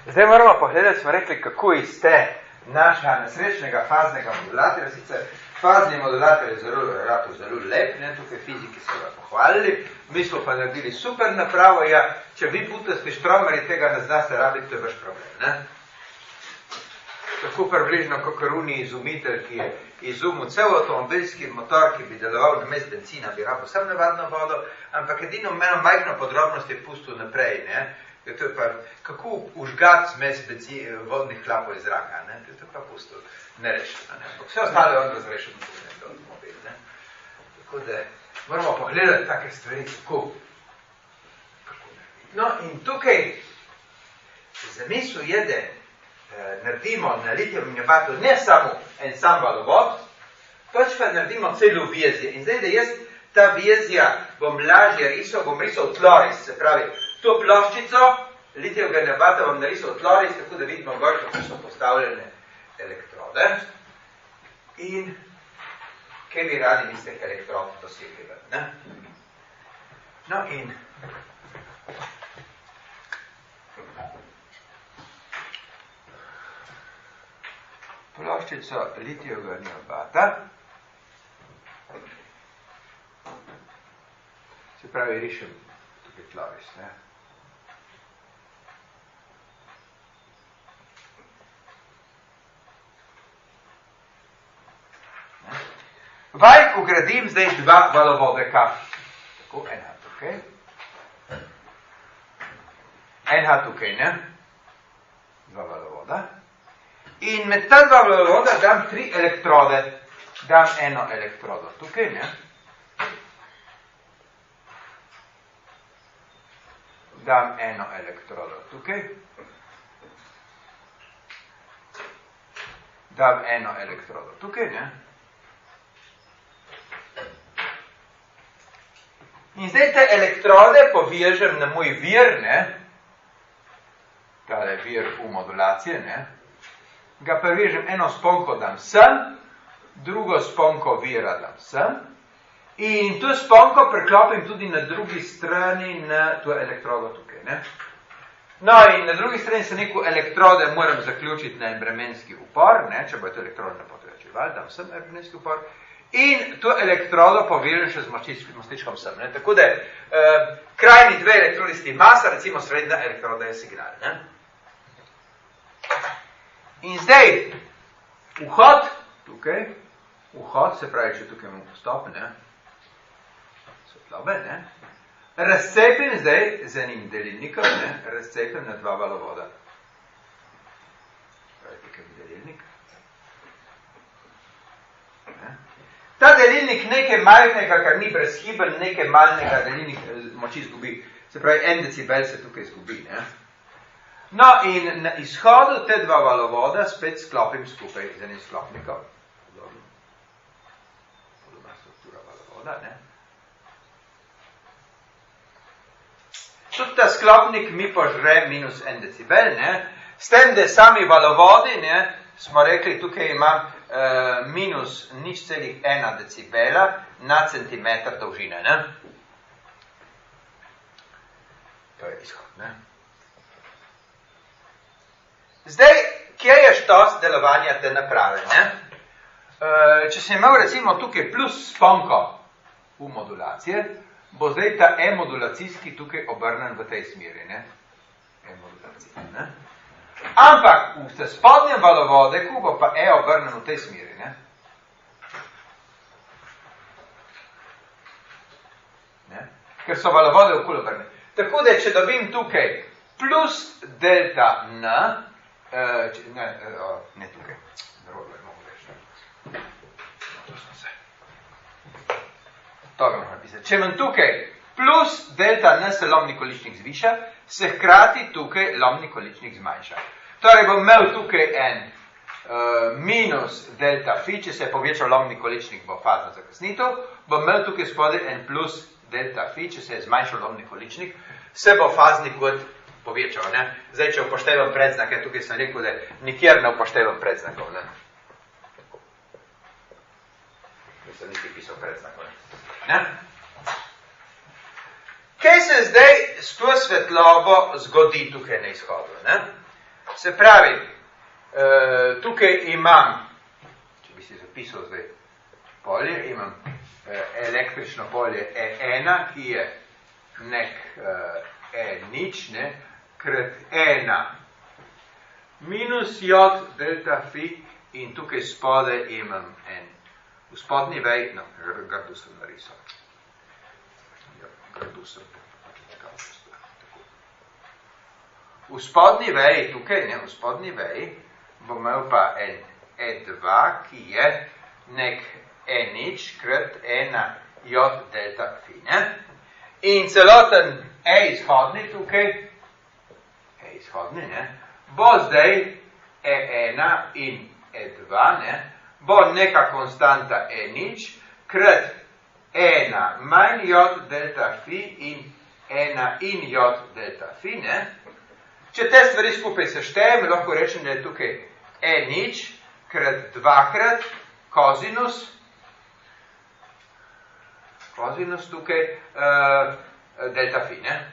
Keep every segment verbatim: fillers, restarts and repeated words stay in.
Zdaj moramo pogledati, smo rekli, kako iz te našega nesrečnega faznega modulatorja, sicer fazni modulator je zelo, zelo lep, ne, tukaj fiziki so ga pohvalili, mi smo pa naredili super napravo, ja, če vi butasti štromeri tega ne znaste rabiti, to je vaš problem, ne. Tako približno kot Runi izumitelj, ki je izumil cel avtomobilski motor, ki bi deloval namesto benzina, bi rabil sam navadno vodo, ampak edino meno majhno podrobnost je pustil naprej, ne. To je pa, kako užgati zmes vodnih hlapov iz zraka, ne? To je pa pusto nerešeno, ne? Vse ostalo je on razrešeno v avtomobil, ne? Tako da moramo pogledati take stvari, kako. No, in tukaj zamisel je, da eh, naredimo na litijevem ionbatu ne samo en sam valovod, pač pa naredimo celo vezje. In zdaj, da jaz ta vezja bom lažje risal, bom risal tloris, se pravi, to ploščico litijevega ionbata bom narisal tloris, tako da vidimo gor, kako so postavljene elektrode. In kaj bi radi iz teh elektrod dosegli, ne? No in ploščico litijevega ionbata, se pravi, rišem tukaj tloris, ne? Vaj ugradim zdaj dva valovodeka. Tako, ena tukaj. Ena tukaj, ne? Dva valovoda. In med ta dva valovoda dam tri elektrode. Dam eno elektrodo tukaj, ne? Dam eno elektrodo tukaj. Dam eno elektrodo tukaj, ne? In zdaj te elektrode povežem na moj vir, ne? Tale vir v modulacije, ne? Ga povežem, eno sponko dam sem, drugo sponko vira dam sem, in to sponko preklopim tudi na drugi strani na to elektrodo tukaj, ne? No, in na drugi strani se neko elektrode moram zaključiti na en bremenski upor, ne? Če bo to elektrode ne potrebčeval, dam sem bremenski upor, in to elektrodo povežem še z mostičkom sem, ne? Tako da eh, krajni dve elektrodisti masa, recimo srednja elektroda je signal, ne? In zdaj, vhod, tukaj, vhod, se pravi, če tukaj imamo postop, ne? Svetlobe, ne? Razcepim zdaj z enim delilnikom, ne? Razcepim na dva valovoda. Pravi, tukaj je delilnik. Ne? Ta delilnik nekaj majhnega, kar ni brezhiben, nekaj malnega delilnik moči izgubi. Se pravi, en decibel se tukaj izgubi, ne? No, in na izhodu te dva valovoda spet sklopim skupaj z enim sklopnikom. Podobna struktura valovoda, ne? Tudi ta sklopnik mi požre minus en decibel, ne? S tem, da sami valovodi, ne, smo rekli, tukaj imam Uh, minus nič celih ena decibela na centimeter dolžine, ne? To je izhod, ne? Zdaj, kje je štos delovanja te naprave, ne? Uh, če sem imel recimo tukaj plus sponko v modulacije, bo zdaj ta e-modulacijski tukaj obrnen v tej smeri, ne? E-modulacija, ne? Ampak v spodnjem valovodeku bo pa E obrnen v tej smeri, ne? Ne? Ker so valovode okoli obrnene. Tako da, če dobim tukaj plus delta N, uh, če, ne, uh, ne tukaj, narobe, mogo reči. To smo se. To ga moram napisati. Če imam tukaj plus delta N se lomni količnik zviša, se hkrati tukaj lomni količnik zmanjša. Torej bom imel tukaj en uh, minus delta phi, če se je povečal lomni količnik, bo fazna zakasnitev, bom imel tukaj spodaj en plus delta phi, če se je zmanjšal lomni količnik, se bo fazni kot povečal, ne? Zdaj, če upoštevam predznak, tukaj sem rekel, da nikjer ne upoštevam predznakov, ne? Nisem niti pisal predznakov, ne? Kaj se zdaj s to svetlobo zgodi tukaj na izhodu, ne? Se pravi, uh, tukaj imam, če bi si zapisal zdaj polje, imam uh, električno polje E ena, ki je nek uh, E nič, ne, krat ena minus J delta fi in tukaj spode imam en. V spodnji vej, no, grdo sem narisal. Ja, grdo sem. V spodnji veji tukaj, ne, v spodnji veji bom imel pa en E dva, ki je nek E nič krat ena J delta fi, ne. In celoten E izhodni tukaj, E izhodni, ne, bo zdaj E ena in E dva, ne, bo neka konstanta E nič krat ena manj J delta fi in ena in J delta fi, ne. Če te stvari skupaj seštejem, lahko rečem, da je tukaj E nič krat dvakrat kozinus, kozinus tukaj uh, delta fi, ne.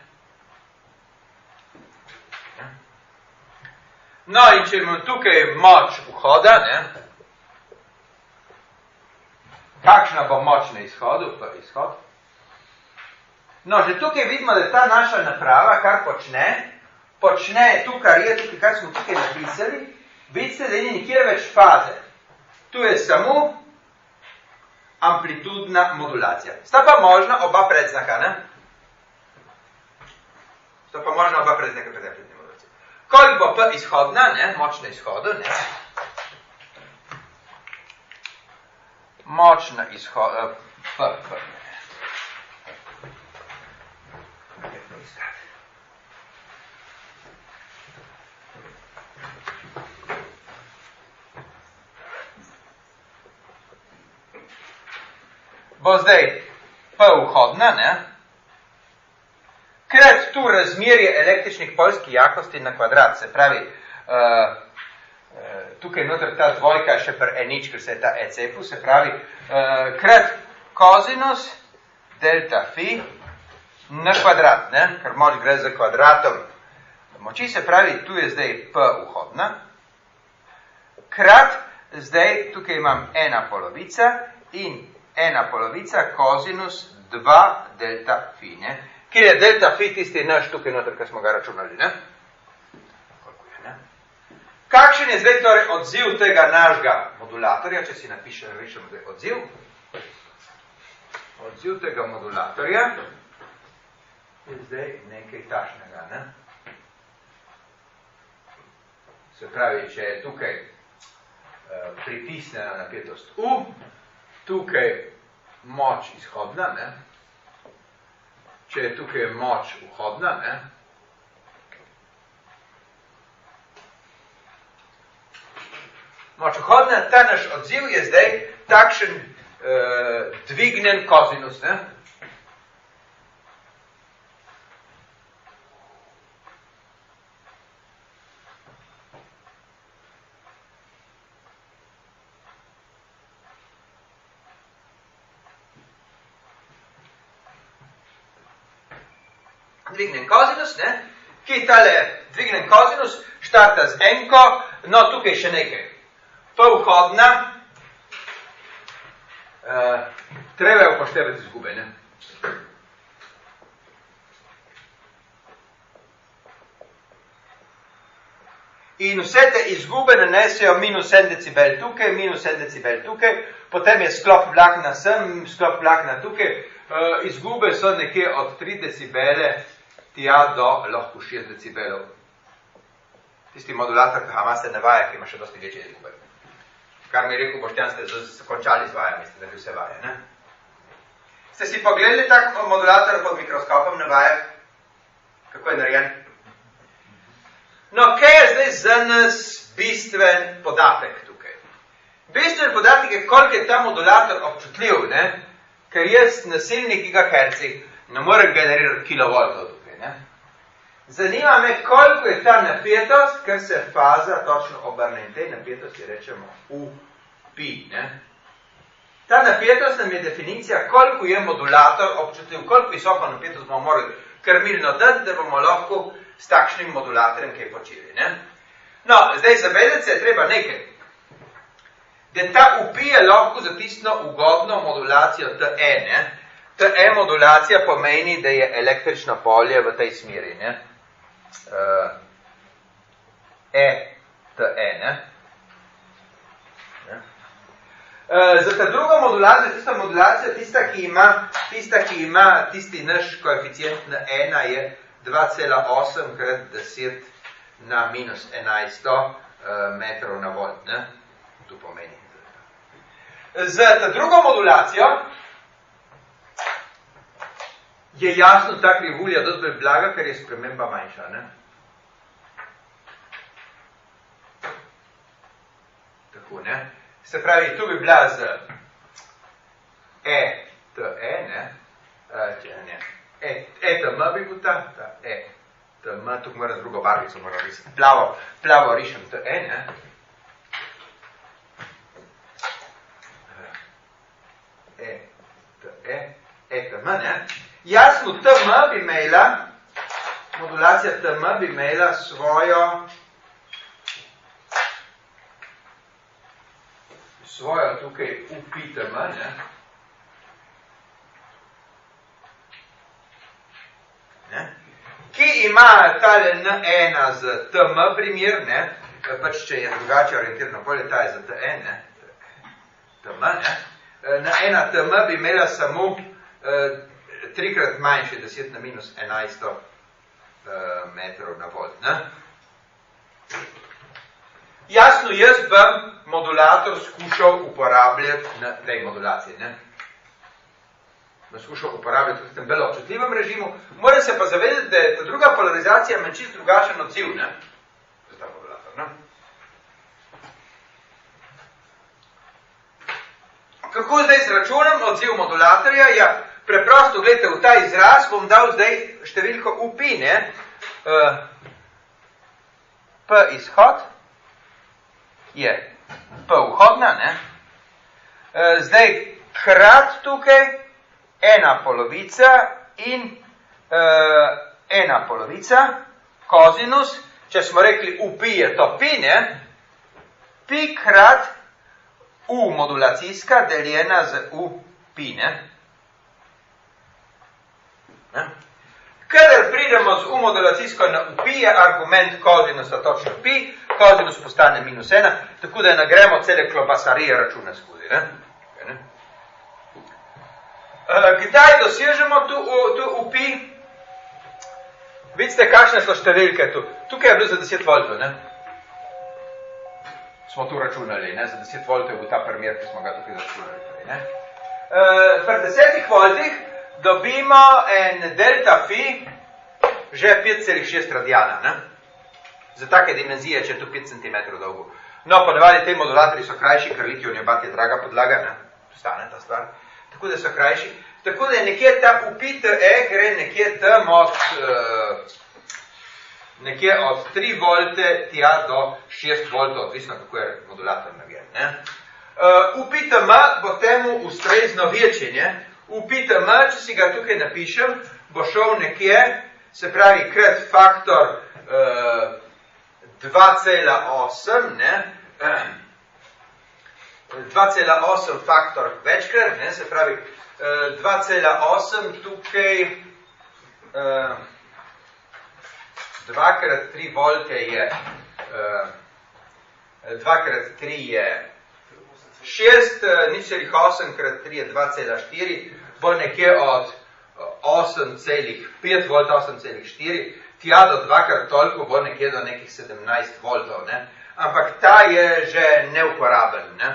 No, in če imam tukaj moč vhoda, ne, kakšna bo moč na izhodu, pa izhod? No, že tukaj vidimo, da ta naša naprava, kar počne, počne tu, kar je tukaj, kar smo tukaj napisali, vidite, da ni nikjer več faze. Tu je samo amplitudna modulacija. Sta pa možna oba predznaka, ne? Sta pa možna oba predznaka pred amplitudne modulacije. Koliko bo P izhodna, ne? Moč na izhodu, ne? Moč na izhodu, P, P, ne. Bo zdaj P vhodna, ne, krat tu razmerje električnih poljskih jakosti na kvadrat, se pravi, uh, uh, tukaj noter ta dvojka še pri E nič, ker se je ta E cepil, se pravi, uh, krat kozinus delta fi na kvadrat, ne, ker moč gre za kvadratom moči, se pravi, tu je zdaj P vhodna, krat, zdaj tukaj imam ena polovica in ena polovica kozinus dva delta fi, ne? Kjer je delta fi tisti naš tukaj noter, kar smo ga računali, ne? Koliko je, ne? Kakšen je zdaj torej odziv tega našega modulatorja, če si napišem, rečemo, da je odziv? Odziv tega modulatorja je zdaj nekaj tašnega, ne? Se pravi, če je tukaj uh, pritisnjena napetost U, tukaj moč izhodna, ne? Če je tukaj moč vhodna, ne? Moč vhodna, ta naš odziv je zdaj takšen uh, dvignen kozinus, ne? Dvignen kozinus, ne, ki tale dvignen kozinus štarta z enko, no tukaj še nekaj. P vhodna, uh, treba je upoštevati izgube, ne. In vse te izgube nanesejo minus en decibel tukaj, minus en decibel tukaj, potem je sklop vlakna sem, sklop vlakna tukaj, uh, izgube so nekje od tri decibele tja do lahko šest decibelov. Tisti modulator, ki ima se navaja, ki ima še dosti večje izgube. Kar mi je rekel Boštjan, ste končali z vajami, ste da bi vse vaje, ne? Ste si pogledali tak modulator pod mikroskopom navaja? Kako je narejen? No, kaj je zdaj za nas bistven podatek tukaj? Bistven podatek je, koliko je ta modulator občutljiv, ne? Ker jaz na silnih gigahercih ne morem generirati kilovoltov tukaj, ne? Zanima me, koliko je ta napetost, ker se faza točno obrne in tej napetosti rečemo U pi, ne? Ta napetost nam je definicija, koliko je modulator občutljiv, koliko visoko napetost bomo morali krmilno dati, da bomo lahko s takšnim modulatorjem kaj počeli, ne? No, zdaj zavedati se je treba nekaj. Da ta U P je lahko zapisno ugodno modulacijo T E, ne? T E modulacija pomeni, da je električno polje v tej smeri, ne? Uh, E, T E, ne? Uh, za ta druga modulacija, tista modulacija, tista, ki ima, tista, ki ima tisti naš koeficient na ena je dva cela osem krat deset na minus enajsto uh, metrov na volt, ne? To pomeni. Za ta drugo modulacijo je jasno ta krivulja dosti bolj blaga, ker je sprememba manjša, ne? Tako, ne? Se pravi, tu bi bila z E, T, E, ne? Če, ne. E, E, T, M bi bil ta, ta E, T, M, tukaj moram drugo barvico moram risati. Plavo, plavo rišem T, E, ne? E, T, E, E, T, M, ne? Jasno, T, M bi imela, modulacija T, M bi imela svojo svojo tukaj U P T, M, ne? Ne? Ki ima tale N ena z T, M primer, ne? Pač, če je drugače orientirano polje, ta je za T, N, ne? T, M, ne? N ena T, M bi imela samo uh, trikrat manjše, deset na minus enajsto uh, metrov na volt, ne? Jasno, jaz bom modulator skušal uporabljati na tej modulaciji, ne? Bom skušal uporabljati v tem bolj občutljivem režimu. Moram se pa zavedati, da je ta druga polarizacija manj čisto drugačen odziv, ne? Za ta modulator, ne? Kako zdaj izračunam odziv modulatorja? Ja, preprosto, gledajte, v ta izraz bom dal zdaj številko U P, ne? Uh, P izhod je P vhodna, ne? Uh, zdaj, krat tukaj ena polovica in uh, ena polovica, kozinus, če smo rekli U P je to pi, ne? Pi krat U modulacijska deljena z U pi, ne? Ne? Kadar pridemo z U modulacijsko na U pi, je argument kozinusa točno pi, kozinus postane minus ena, tako da ne gremo cele klobasarije račune skozi, ne? Ne? Kdaj dosežemo tu, tu U pi? Vidite, kakšne so številke tu. Tukaj je bilo za deset voltov, ne? Smo tu računali, ne? Za deset voltov je bil ta primer, ki smo ga tukaj računali, ne? Uh, pri desetih voltih dobimo en delta phi že pet celih šest radijana, ne? Za take dimenzije, če je tu pet centimetrov dolgo. No, ponavadi te modulatorji so krajši, ker litijum je bat je draga podlaga, ne? Stane ta stvar. Tako da so krajši. Tako da je nekje ta U P T E gre nekje tam od uh, nekje od tri volte tja do šest voltov, odvisno kako je modulator narejen, ne? Uh, U P T M bo temu ustrezno večji, ne? U P T M, če si ga tukaj napišem, bo šel nekje, se pravi, krat faktor uh, dva cela osem, ne? Uh, dva cela osem faktor večkrat, ne? Se pravi, uh, dva cela osem tukaj uh, dva krat tri volte je uh, dva krat tri je šest, nič celih osem krat tri je dva cela štiri, bo nekje od osem celih pet volt, osem celih štiri, tja do dvakrat toliko bo nekje do nekih sedemnajst voltov, ne? Ampak ta je že neuporaben, ne?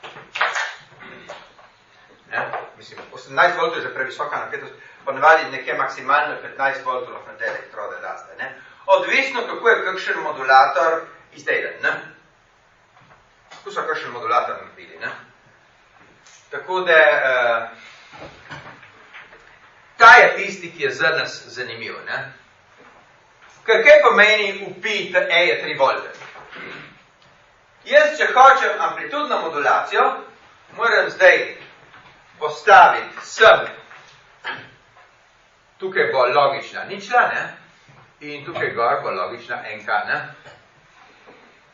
Ne? Mislim, osemnajst voltov je že previsoka napetost, ponavadi nekje maksimalno petnajst voltov na te elektrode daste, ne? Odvisno, kako je kakšen modulator izdelan, ne? Kako so kakšen modulator naredili, ne? Tako da uh, ta je tisti, ki je za nas zanimiv, ne? Ker kaj pomeni U P T E je tri volte? Jaz, če hočem amplitudno modulacijo, moram zdaj postaviti sem, tukaj bo logična ničla, ne? In tukaj gor bo logična enka, ne?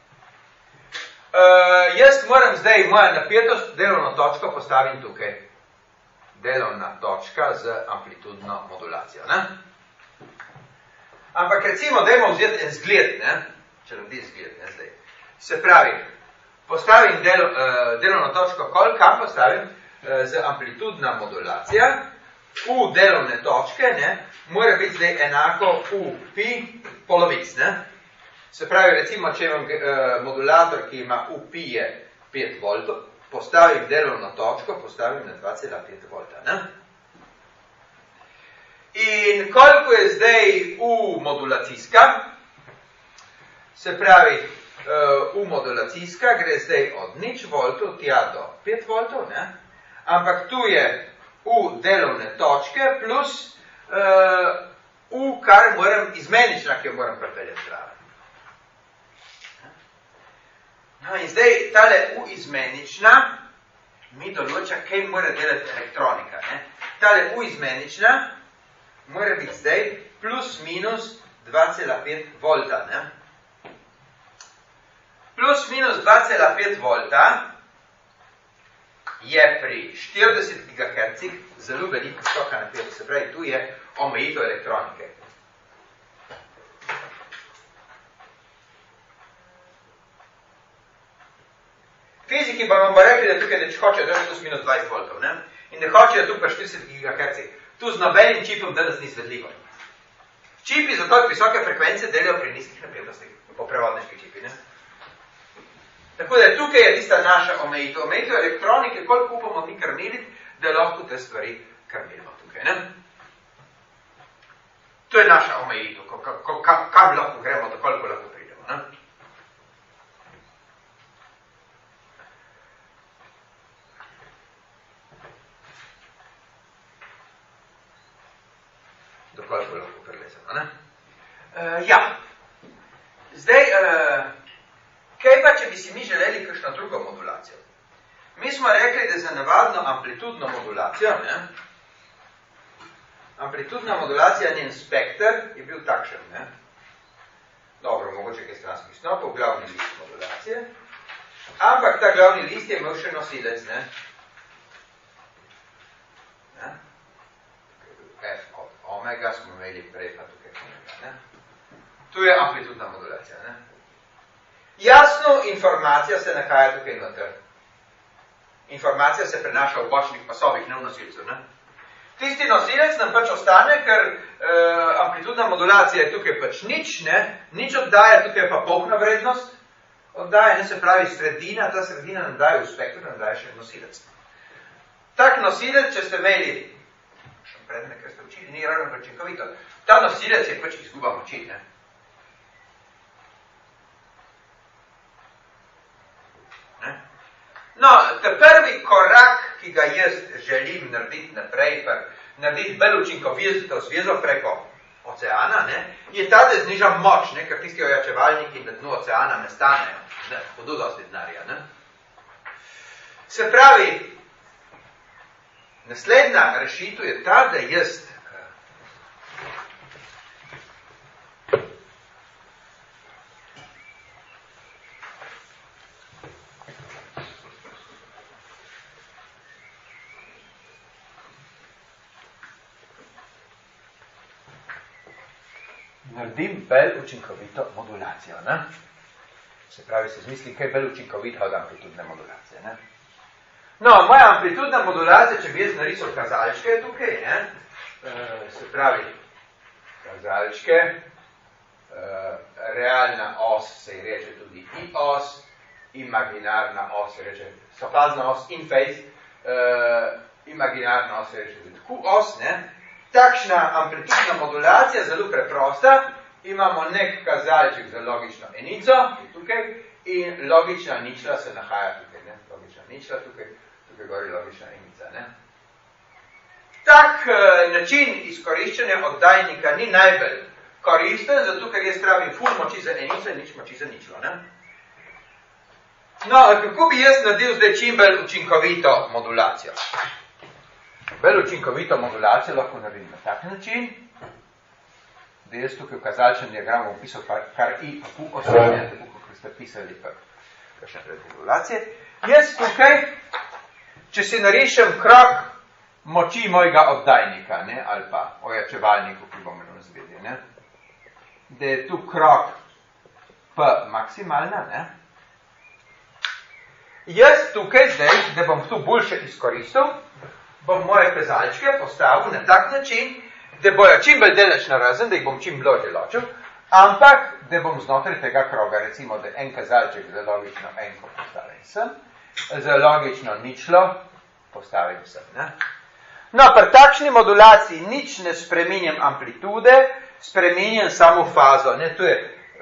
Uh, jaz moram zdaj moja napetost, delovno točko postavim tukaj. Delovna točka z amplitudno modulacijo. Ne? Ampak recimo, dajmo vzeti en zgled, ne? Če naredi zgled, ne zdaj. Se pravi, postavim del, uh, delovno točko, kol, kam postavim, uh, z amplitudna modulacija, v delovne točke, ne, mora biti zdaj enako v pi polovic, ne. Se pravi, recimo, če imam uh, modulator, ki ima v pi je pet voltov, postavim delovno točko, postavim na dva cela pet volta, ne. In koliko je zdaj v modulacijska, se pravi, uh, v modulacijska gre zdaj od nič voltov tja do pet voltov, ne, ampak tu je v delovne točke plus uh, v kar moram izmenična, ki jo moram pripeljati zraven. No in zdaj tale v izmenična mi določa, kaj mora delati elektronika. Ne? Tale v izmenična mora biti zdaj plus minus dva cela pet volta. Ne? Plus minus dva cela pet volta je pri štirideset gigahercih zelo veliko visoka napetost. Se pravi, tu je omejitev elektronike. Fiziki pa vam bo rekli, da tukaj neč hočejo da plus minus dvajset voltov, ne? In ne hočejo tu pa štirideset gigahercih. Tu z nobenim čipom danes ni svetljivo. Čipi za toliko visoke frekvence delajo pri nizkih napetostih, po prevodniški čipi, ne? Tako da tukaj je tista naša omejitev. Omejitev elektronike, koliko upamo mi krmiliti, da lahko te stvari krmilimo tukaj, ne? To je naša omejitev, kam lahko gremo, do koliko lahko pridemo, ne? Do koliko lahko prelezemo, ne? Uh, ja. Zdaj, uh, kaj pa, če bi si mi želeli kakšno drugo modulacijo? Mi smo rekli, da za navadno amplitudno modulacijo, ne? Amplitudna modulacija, njen spekter je bil takšen, ne? Dobro, mogoče kaj stranskih snopov, glavni list modulacije. Ampak ta glavni list je imel še nosilec, ne? Ne? F od omega smo imeli prej, pa tukaj omega, ne? Tu je amplitudna modulacija, ne? Jasno, informacija se nahaja tukaj noter. Informacija se prenaša v bočnih pasovih, ne v nosilcu, ne? Tisti nosilec nam pač ostane, ker uh, amplitudna modulacija je tukaj pač nič, ne? Nič oddaja, tukaj je pa polna vrednost oddaja, ne, se pravi sredina, ta sredina nam daje v spektru, nam daje še nosilec. Tak nosilec, če ste imeli, še predmet, ker ste učili, ni ravno učinkovito, ta nosilec je pač izguba moči, ne? Ne? No, ta prvi korak, ki ga jaz želim narediti naprej, pa narediti bolj učinkovito zvezo preko oceana, ne, je ta, da znižam moč, ne, ker tisti ojačevalniki na dnu oceana ne stanejo, ne, hudo dosti denarja, ne. Se pravi, naslednja rešitev je ta, da jaz naredim bolj učinkovito modulacijo, ne? Se pravi, se zmisli, kaj bolj učinkovito od amplitudne modulacije, ne? No, moja amplitudna modulacija, če bi jaz narisal kazalčke tukaj, ne? E, se pravi, kazalčke, e, realna os se reče tudi I os, imaginarna os se reče, sofazna os, in phase, e, imaginarna os se reče tudi Q os, ne? Takšna amplitudna modulacija, zelo preprosta, imamo nek kazalček za logično enico, ki je tukaj, in logična ničla se nahaja tukaj, ne? Logična ničla tukaj, tukaj gori logična enica, ne? Tak uh, način izkoriščanja oddajnika ni najbolj koristen, zato ker jaz rabim ful moči za enico in nič moči za ničlo, ne? No, kako bi jaz naredil zdaj čim bolj učinkovito modulacijo? Bolj učinkovito modulacijo lahko naredim na tak način, da jaz tukaj v kazalčnem diagramu opisal kar, kar I, Q osebne, tako kot ste pisali pa kakšne predmodulacije. Jaz tukaj, če si narišem krog moči mojega oddajnika, ne, ali pa ojačevalniku, ki bomo razvedli, ne, da je tu krog P maksimalna, ne. Jaz tukaj zdaj, da bom tu boljše izkoristil, bom moje kazalčke postavil na tak način, da bojo čim bolj delečno razen, da jih bom čim bložje ločil, ampak da bom znotraj tega kroga, recimo, da en kazalček za logično enko postavim sem, za logično ničlo postavim sem. Ne? No, pri takšni modulaciji nič ne spreminjam amplitude, spreminjam samo fazo. Ne? To je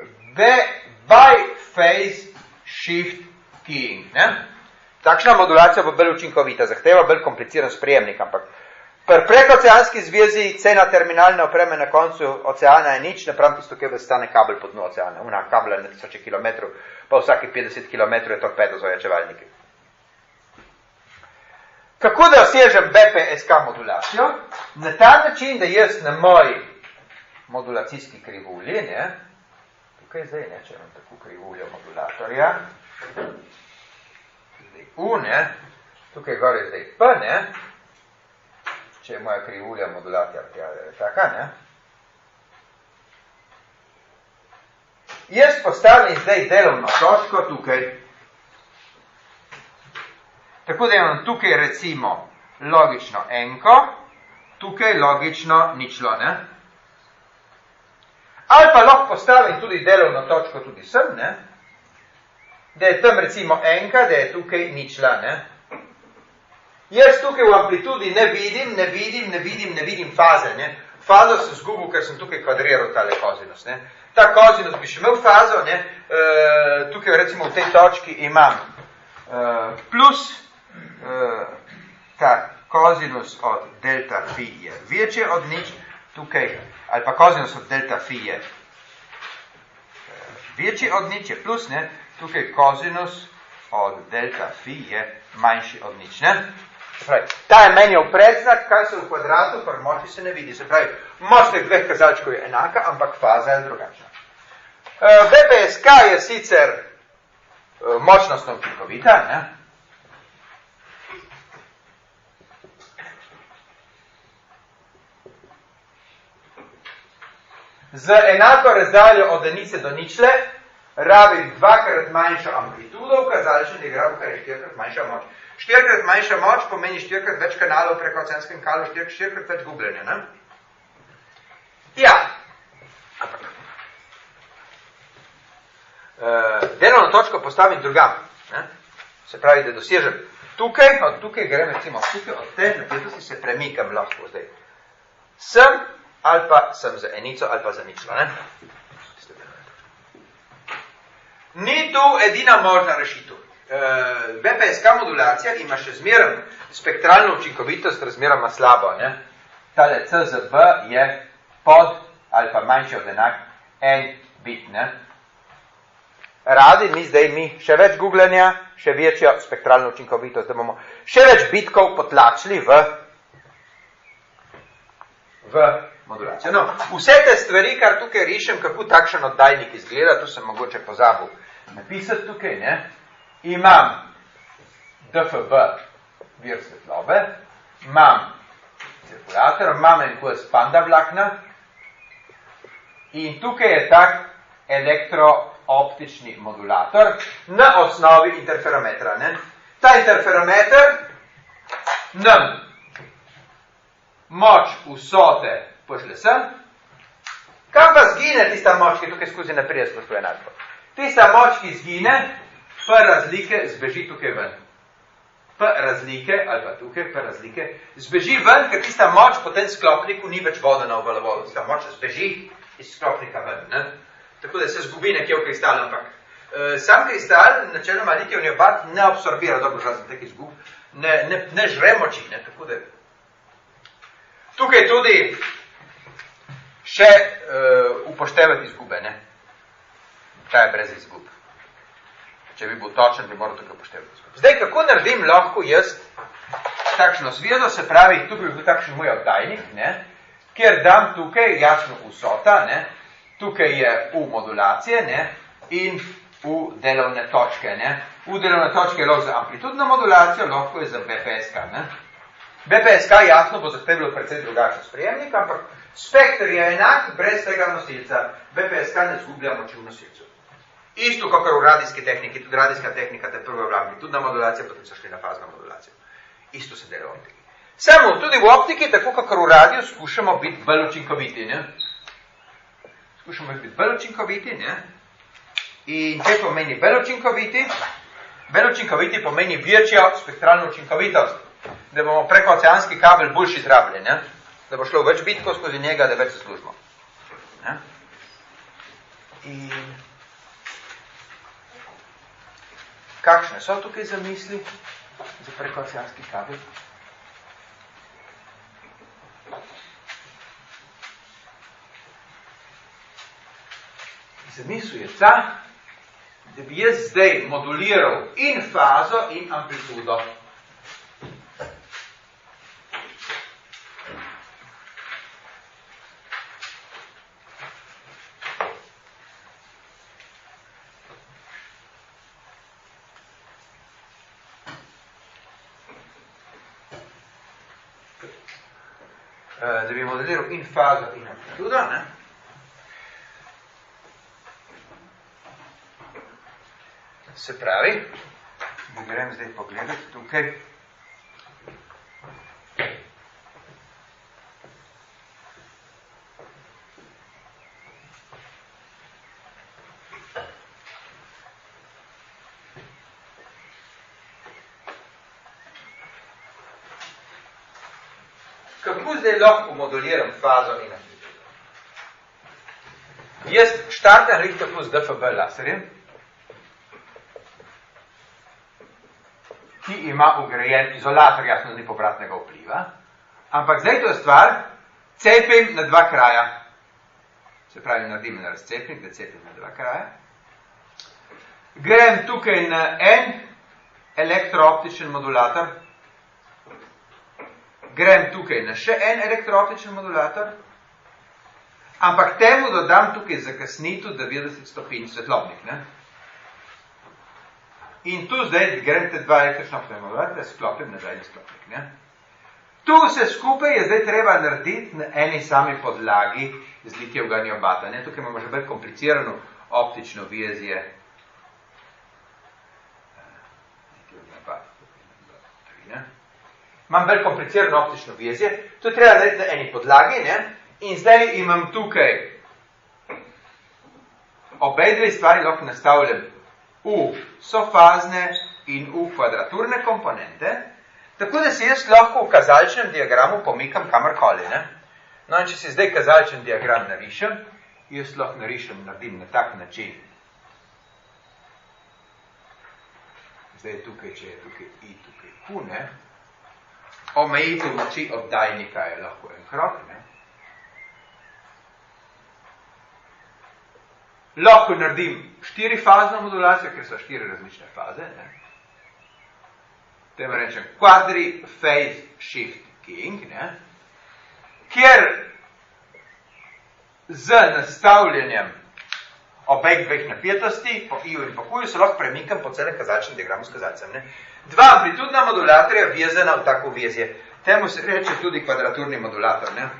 by-phase shift keying. Ne? Takšna modulacija bo bolj učinkovita, zahteva bolj kompliciran sprejemnik, ampak pri prekoceanski zvezi cena terminalne opreme na koncu oceana je nič, napram tisto, kjer stane kabel pod dno oceana. Una kabla na tisoče kilometrov, pa vsaki petdeset kilometrov je torpedo z ojačevalniki. Kako da dosežem B P S K modulacijo? Na ta način, da jaz na moji modulacijski krivulji, ne, tukaj zdaj ne, če imam tako krivuljo modulatorja, zdaj U, ne, tukaj gor je zdaj P, ne, če je moja krivulja modulatorja taka, ne. Jaz postavim zdaj delovno točko tukaj. Tako da imam tukaj recimo logično enko, tukaj logično ničlo, ne. Ali pa lahko postavim tudi delovno točko tudi sem, ne. Da je tam recimo enka, da je tukaj ničla, ne. Jaz tukaj v amplitudi ne vidim, ne vidim, ne vidim, ne vidim faze, ne. Fazo sem zgubil, ker sem tukaj kvadriral tale kozinus, ne. Ta kozinus bi še imel fazo, ne. E, tukaj recimo v tej točki imam e, plus e, ta kozinus od delta phi je večje od nič, tukaj, ali pa kozinus od delta phi je e, večji od nič, je plus, ne. Tukaj kozinus od delta phi je manjši od nič, ne. Se pravi, ta je meni predznak, kaj se v kvadratu, pri moči se ne vidi. Se pravi, moč teh dveh kazalčkov je enaka, ampak faza je drugačna. B P S K je sicer močnostno učinkovita, ne? Z enako razdaljo od enice do ničle rabim dvakrat manjšo amplitudo, kazalčen diagram, kar je štirikrat manjša moč. Štirikrat manjša moč pomeni štirikrat več kanalov preko oceanskem kalu, štirikrat, štirikrat več gubljenja, ne? Ja. Ampak. Uh, delovno točko postavim drugam, ne? Se pravi, da dosežem tukaj, od tukaj grem recimo tukaj, od te napetosti se premikam lahko zdaj. Sem ali pa sem za enico ali pa za ničlo, ne? Ni tu edina možna rešitev. B P S K modulacija ima še zmeraj spektralno učinkovitost razmeroma slabo. Ne? Tale C Z B je pod ali pa manjši od enak en bit. Ne? Radi mi zdaj mi še več googlanja, še večjo spektralno učinkovitost, da bomo še več bitkov potlačili v, v modulacijo. No, vse te stvari, kar tukaj rišem, kako takšen oddajnik izgleda, tu sem mogoče pozabil napisati tukaj, ne? Imam D F B vir svetlobe, imam cirkulator, imam en kos panda vlakna in tukaj je tak elektrooptični modulator na osnovi interferometra. Ne? Ta interferometer nam moč vsote pošle sem, kam pa zgine tista moč, ki tukaj skozi naprej spoštuje enačbo. Tista moč, ki zgine, P razlike zbeži tukaj ven. P razlike, ali pa tukaj, P razlike, zbeži ven, ker tista moč po tem sklopniku ni več vodena v valovodu. Tista moč zbeži iz sklopnika ven. Ne? Tako da se zgubi nekje v kristal, ampak e, sam kristal, načeloma litijevni obat, ne absorbira, dobro, žal sem tek izgub, ne, ne, ne žre moči. Ne? Tako da tukaj tudi še e, upoštevati izgube. Ne? Ta je brez izgub. Če bi bil točen, bi moral tukaj upoštevati. Zdaj, kako naredim lahko jaz takšno zvezo, se pravi, tukaj bi bil takšen moj oddajnik, ne, kjer dam tukaj jasno vsota, ne, tukaj je U modulacije, ne, in v delovne točke. Ne? V delovne točke je lahko za amplitudno modulacijo, lahko je za B P S K. Ne? B P S K jasno bo zahtevalo precej drugačen sprejemnik, ampak spektr je enak, brez tega nosilca. B P S K ne zgublja moči v nosilcu. Isto, kot v radijski tehniki, tudi radijska tehnika, te prva v amplitudna modulacija, potem so šli na fazno modulacijo. Isto se dela v optiki. Samo tudi v optiki, tako kot v radiju, skušamo biti bolj učinkoviti. Ne? Skušamo biti bolj učinkoviti. Ne? In če pomeni bolj učinkoviti, bolj učinkoviti pomeni večjo spektralno učinkovitost, da bomo preko oceanski kabel boljši izrabljeni, ne? Da bo šlo več bitkov skozi njega, da več zaslužimo. Ne? In kakšne so tukaj zamisli za preko oceanski kabel? Zamisel je ta, da bi jaz zdaj moduliral in fazo in amplitudo. Da bi moduliral in fazo in amplitudo, ne? Se pravi, da grem zdaj pogledati tukaj. Kako zdaj lahko moduliram fazo in amplitudo? Jaz štartam Richter plus D F B laserjem, ki ima vgrajen izolator, jasno ni povratnega vpliva, ampak zdaj to je stvar, cepim na dva kraja. Se pravi, naredim en razcepnik, da cepim na dva kraja. Grem tukaj na en elektrooptičen modulator, grem tukaj na še en elektrooptičen modulator, ampak temu dodam tukaj zakasnitev devetdeset stopinj svetlobnih, ne? In tu zdaj grem te dva električna modulatorja, sklopim nazaj na sklopnik, ne? Tu vse skupaj je zdaj treba narediti na eni sami podlagi z litijevega niobata, ne? Tukaj imamo že bolj komplicirano optično vezje. Imam bolj komplicirano optično vezje, to je treba narediti na eni podlagi, ne? In zdaj imam tukaj obe dve stvari lahko nastavljam v sofazne in v kvadraturne komponente, tako da se jaz lahko v kazalčnem diagramu pomikam kamorkoli, ne? No, in če si zdaj kazalčen diagram narišem, jaz lahko narišem, naredim na tak način. Zdaj tukaj, če je tukaj I, tukaj Q, ne? Omejitev moči oddajnika je lahko en krok, ne? Lahko naredim štirifazno modulacijo, ker so štiri različne faze, ne? Temu rečem quadri-phase shift keying, ne? Kjer z nastavljanjem obeh dveh napetosti, po I-ju in po Q-ju, se lahko premikam po celem kazalčnem diagramu s kazalcem, ne? Dva amplitudna modulatorja vezana v tako vezje. Temu se reče tudi kvadraturni modulator, ne?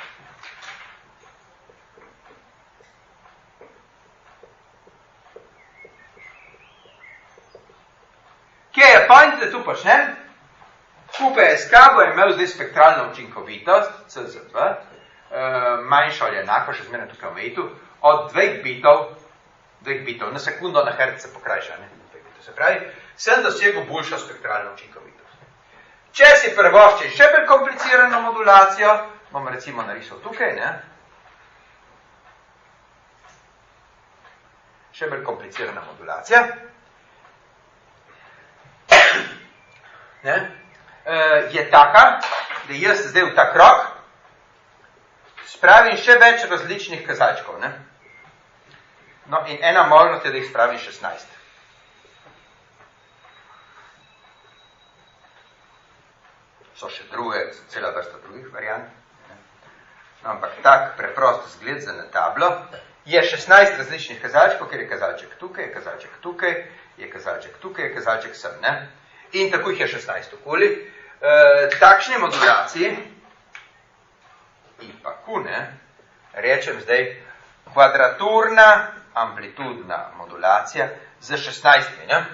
Kje je point, da tu počnem? Q P S K bo imel zdaj spektralno učinkovitost, C Z dva, uh, manjša ali enako, še zmeraj tukaj omejitev, od dveh bitov, dveh bitov na sekundo na herc se pokrajša, ne? Se pravi, sem dosegel boljšo spektralno učinkovitost. Če si prvoščim še bolj komplicirano modulacijo, bom recimo narisal tukaj, ne? Še bolj komplicirana modulacija. Ne? E, je taka, da jaz zdaj v ta krog spravim še več različnih kazalčkov. Ne? No, in ena možnost je, da jih spravim šestnajst. So še druge, cela vrsta drugih variant. Ne? No, ampak tak preprost zgled za na tablo je šestnajst različnih kazalčkov, ker je kazalček tukaj, je kazalček tukaj, je kazalček tukaj, je kazalček sem, ne? In tako jih je šestnajst okoli. E, takšne modulaciji, in pa Q, ne, rečem zdaj kvadraturna amplitudna modulacija z šestnajstmi, ne?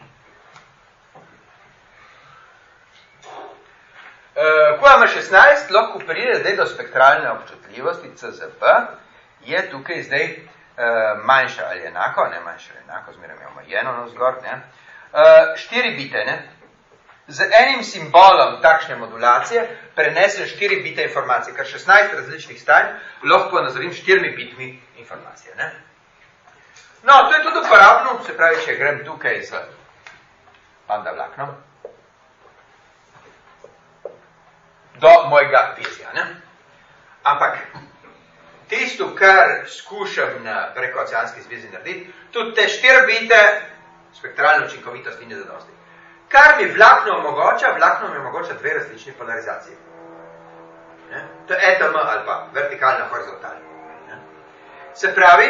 E, ko ima šestnajst, lahko pride zdaj do spektralne občutljivosti C Z B, je tukaj zdaj e, manjša ali enako, ne manjša ali enako, zmeraj imamo eno navzgor, ne? E, štiri bite, ne? Z enim simbolom takšne modulacije prenesem štiri bite informacije, kar šestnajst različnih stanj lahko nazorim štirimi bitmi informacije, ne? No, to je tudi uporabno, se pravi, če grem tukaj z panda vlaknom do mojega vizija, ne? Ampak tisto, kar skušam na prekooceanski zvezi narediti, tudi te štiri bite spektralne učinkovitosti ni zadosti. Kar mi vlakno omogoča, vlakno mi omogoča dve različni polarizaciji. Ne? To je E T M ali pa vertikalna horizontalna. Ne? Se pravi,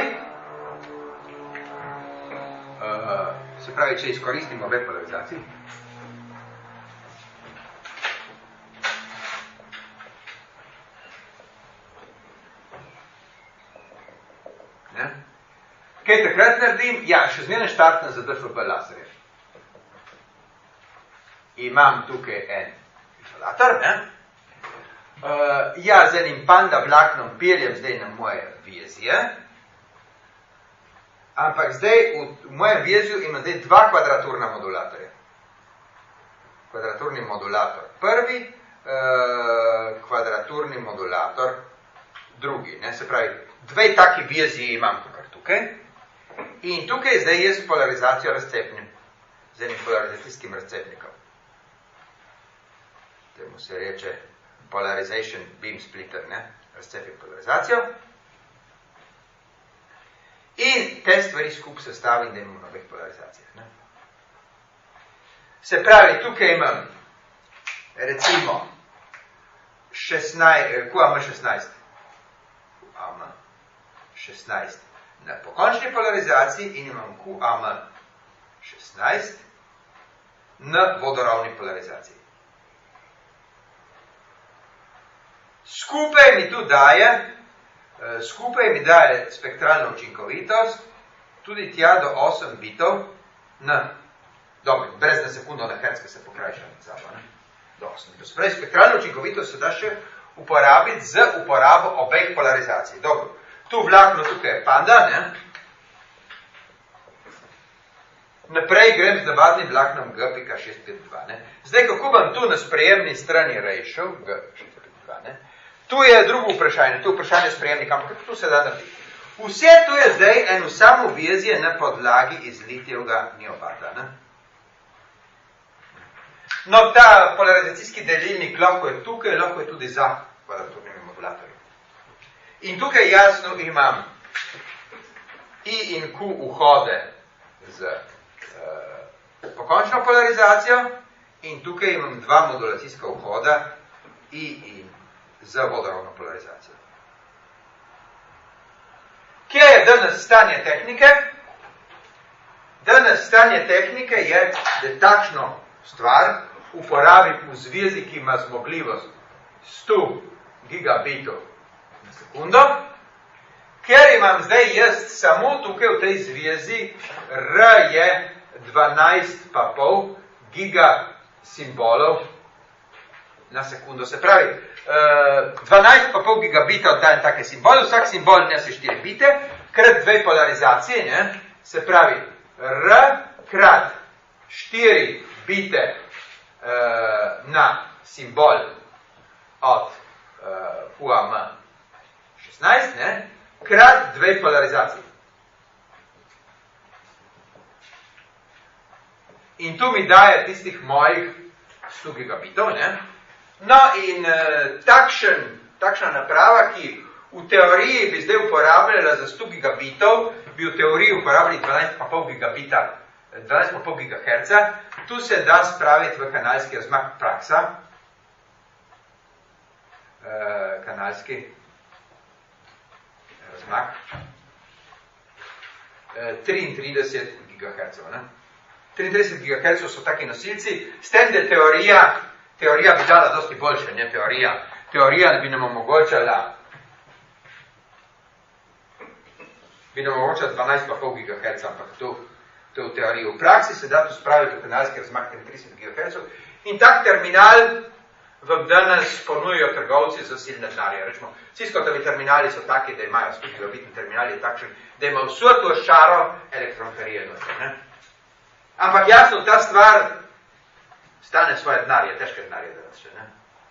uh, se pravi, če izkoristimo obe polarizaciji, ne? Kaj takrat naredim? Ja, še zmeraj štartnem za D F B laserje. Imam tukaj en izolator, ne? Uh, ja, z enim panda vlaknom peljem zdaj na moje vezje, ampak zdaj v, v mojem vezju imam zdaj dva kvadraturna modulatorja. Kvadraturni modulator prvi, uh, kvadraturni modulator drugi, ne? Se pravi, dve taki vezji imam tukaj in tukaj zdaj jaz polarizacijo razcepnim z enim polarizacijskim razcepnikom. Temu se reče polarization beam splitter, ne? Razcepim polarizacijo. In te stvari skupaj sestavim, da imam na obeh polarizacijah, ne? Se pravi, tukaj imam recimo šestnajst, Q A M šestnajst. Q A M šestnajst na pokončni polarizaciji in imam Q A M šestnajst na vodoravni polarizaciji. Skupaj mi tu daje, skupaj mi daje spektralno učinkovitost, tudi tja do osem bitov, na, dobro, brez na sekundo na herc, ki se pokrajša med sabo, ne, do osem bitov. Spravi, spektralno učinkovitost se da še uporabiti z uporabo obeh polarizacij. Dobro, tu vlakno, tukaj je panda, ne, naprej grem z navadnim vlaknom G pika šest pet dva, ne. Zdaj, kako bom tu na sprejemni strani rešil, G šest pet dva, ne, tu je drugo vprašanje, tu je vprašanje sprejemnika, ampak tu se da narediti. Vse to je zdaj eno samo vezje na podlagi iz litijevega neopata, ne. No, ta polarizacijski delilnik lahko je tukaj, lahko je tudi za kvadraturnimi modulatorji. In tukaj jasno imam I in Q vhode z uh, pokončno polarizacijo in tukaj imam dva modulacijska vhoda I in za vodoravno polarizacijo. Kje je danes stanje tehnike? Danes stanje tehnike je, da takšno stvar uporabim v zvezi, ki ima zmogljivost sto gigabitov na sekundo, ker imam zdaj jaz samo tukaj v tej zvezi R je dvanajst pa pol giga simbolov na sekundo. Se pravi, dvanajst pa pol gigabita oddajem take simbole, vsak simbol nese štiri bite, krat dve polarizacije, ne? Se pravi, R krat štiri bite uh, na simbol od uh, Q A M šestnajst, ne? Krat dve polarizacije. In tu mi daje tistih mojih sto gigabitov, ne? No in uh, takšen, takšna naprava, ki v teoriji bi zdaj uporabljala za sto gigabitov, bi v teoriji uporabljali dvanajst pa pol gigabita, dvanajst pa pol gigaherca, tu se da spraviti v kanalski razmak praksa, uh, kanalski razmak, triintrideset gigahertzov. Ne? triintrideset gigahertzov so taki nosilci, s tem, da teorija, teorija bi dala dosti boljše, ne teorija. Teorija bi nam omogočala bi nam omogočala dvanajst pa pol gigaherca, ampak to, to je v teoriji. V praksi se da to spraviti v kanalski razmak triintrideset gigahertzov in tak terminal vam danes ponujajo trgovci za silne denarje. Rečemo, Cisco-tovi terminali so taki, da imajo sto gigabitni terminal je takšen, da ima vso to šaro elektronferije noter, ne? Ampak jasno, ta stvar stane svoje denarje, težke denarje danes še, ne?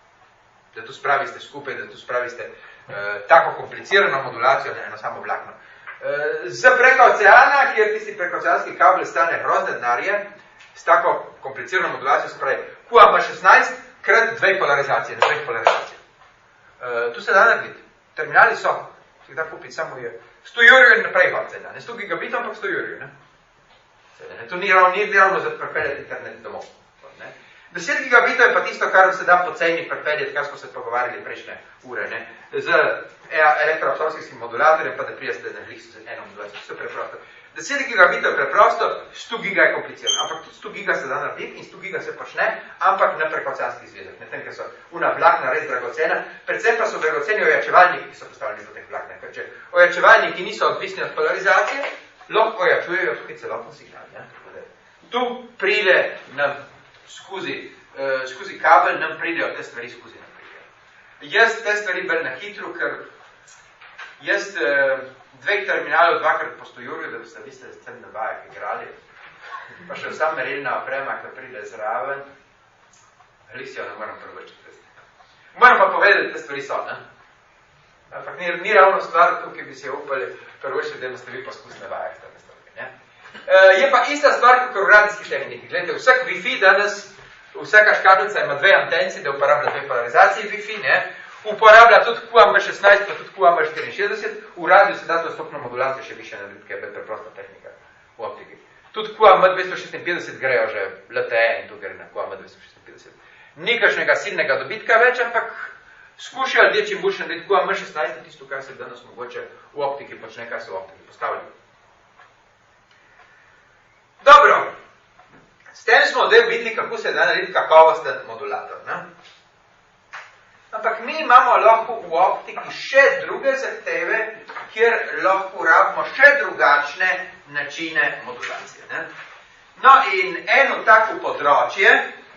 Da tu spraviste skupaj, da tu spraviste eh, tako komplicirano modulacijo na eno samo vlakno. Eh, z preko oceana, kjer tisti prekooceanski kabel stane grozne denarje, s tako komplicirano modulacijo se pravi Q A M šestnajst krat dve polarizacije, na dveh polarizacije. Uh, tu se da narediti. Terminali so, se da kupiti, samo je sto jurjev in naprej hodce, ne sto gigabitov, ampak sto jurjev, ne. ne. To ni ravno, ni ravno za prepeljati internet domov. Ne. deset gigabitov je pa tisto, kar se da poceni prepeljati, kar smo se pogovarjali prejšnje ure, ne. Z elektroabsorpcijskim modulatorjem, pa da prijeste na glih z eno modulacijo, vse preprosto. deset gigabitov je preprosto, sto giga je komplicirano, ampak tudi sto giga se da narediti in sto giga se počne, ampak na prekooceanskih zvezah. Ne tem, ker so una vlakna res dragocena, predvsem pa so dragoceni ojačevalniki, ki so postavljeni za teh vlakne. Ker če ojačevalniki niso odvisni od polarizacije, lahko ojačujejo tudi celotno signal. Ne? Tu pride nam skozi, uh, skozi kabel, nam pridejo te stvari skozi nam pridejo. Jaz te stvari bolj na hitro, ker jaz uh, dveh terminalov dvakrat po sto jurjev, da boste viste s tem na vajah igrali, pa še vsa merilna oprema, ki pride zraven, glih si jo ne moram prvočiti. Moram pa povedati, te stvari so, ne? Ampak ni, ni ravno stvar tukaj, bi se upali prvočiti, da boste vi poskus na vajah tam stvari, ne? E, je pa ista stvar, kot v radijskih tehniki. Gledajte, vsak Wi-Fi danes, vsaka škatlica ima dve antenci, da uporablja dve polarizaciji Wi-Fi, ne? Uporablja tudi Q A M šestnajst, pa tudi Q A M štiriinšestdeset, v radiju se da to stopno modulacijo še više narediti, ker je preprosta tehnika v optiki. Tudi Q A M dvesto šestinpetdeset grejo že L T E in tu gre na Q A M dvesto šestinpetdeset. Ni kakšnega silnega dobitka več, ampak skušajo ljudje čim boljše narediti. Q A M šestnajst je tisto, kar se danes mogoče v optiki počne, kar se v optiki postavlja. Dobro, s tem smo zdaj videli, kako se da narediti kakovosten modulator, ne? Ampak mi imamo lahko v optiki še druge zahteve, kjer lahko rabimo še drugačne načine modulacije. Ne? No in eno tako področje,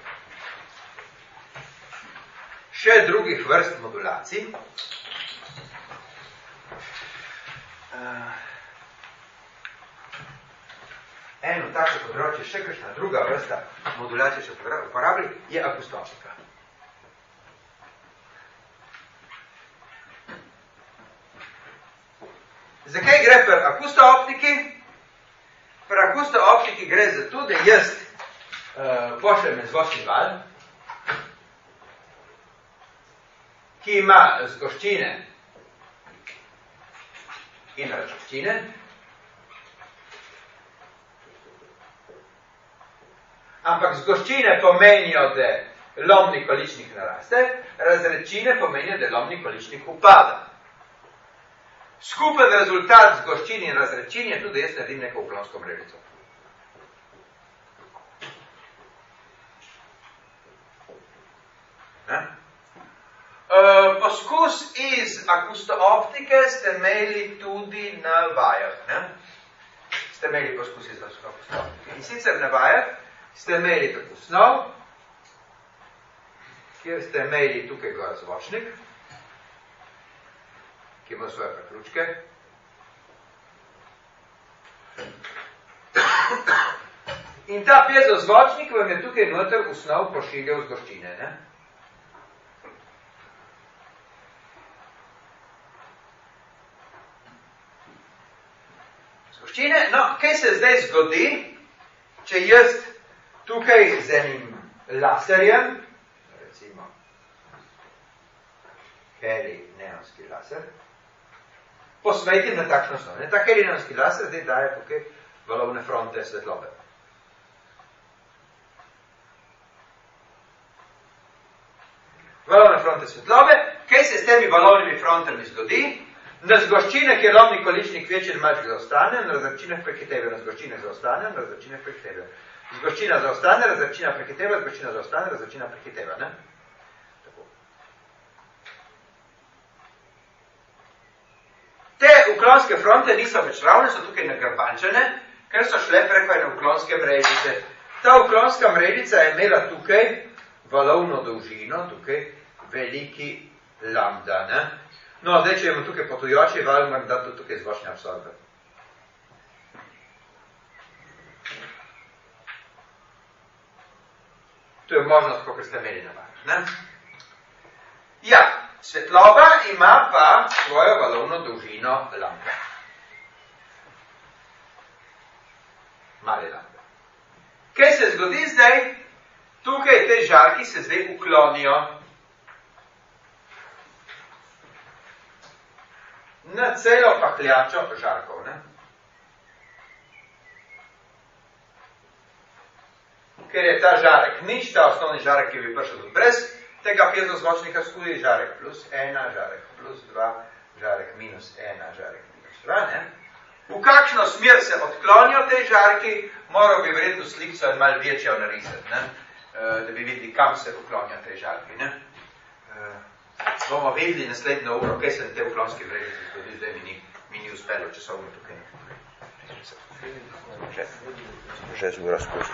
še drugih vrst modulacij, uh, eno tako področje, še kakšna druga vrsta modulacije, če uporabili, je akustika. Zakaj gre pri akusto-optiki? Pri akusto-optiki gre za to, da jaz uh, pošljem zvočni val, ki ima zgoščine in razgoščine, ampak zgoščine pomenijo, da lomni količnik naraste, razredčine pomenijo, da lomni količnik upada. Skupen rezultat zgoščin in razredčin je tudi, da jaz naredim neko uklonsko mrežico. Ne? Uh, poskus iz akusto-optike ste imeli tudi na vajah. Ne? Ste imeli poskus iz akusto-optike. In sicer na vajah ste imeli tako snov, kjer ste imeli tukaj gor zvočnik, ki ima svoje preključke. In ta piezozvočnik vam je tukaj noter v snov pošiljal zgoščine. Ne? Zgoščine, no, kaj se zdaj zgodi, če jaz tukaj z enim laserjem, recimo heli neonski laser, posvetim na takšno snov. Ta helineonski laser zdaj daje tukaj valovne fronte svetlobe. Valovne fronte svetlobe, kaj se s temi valovnimi frontami zgodi? Na zgoščine, kjer lomni količnik večji ali manjši zaostane, na razrčinah prehitevajo, na zgoščinah zaostane, na razrčinah prehitevajo. Zgoščina zaostane, razrčina prehiteva, zgoščina zaostane, razrčina prehiteva, ne? Tako. Te uklonske fronte niso več ravne, so tukaj nagrbančene, ker so šle preko ene uklonske mrežice. Ta uklonska mrežica je imela tukaj valovno dolžino, tukaj veliki lambda, ne? No, zdaj, če imamo tukaj potujoči val, moram dati tukaj zvočni absorber. To je možnost, kako ste imeli navajati, ne? Ja, svetloba ima pa svojo valovno dolžino lambda. Mali lambda. Kaj se zgodi zdaj? Tukaj te žarki se zdaj uklonijo na celo pahljačo žarkov, ne? Ker je ta žarek nič, ta osnovni žarek, ki bi prišel tudi brez tega piezozvočnika skozi žarek plus ena, žarek plus dva, žarek minus ena, žarek minus dva, ne? V kakšno smer se odklonijo te žarki, moral bi verjetno slikco malo večjo narisati, ne? Da bi videli, kam se uklonijo te žarki, ne? Bomo videli naslednjo uro, kaj se na te uklonske mrežice zgodi, zdaj mi ni, mi ni uspelo časovno tukaj. Že z uro skozi.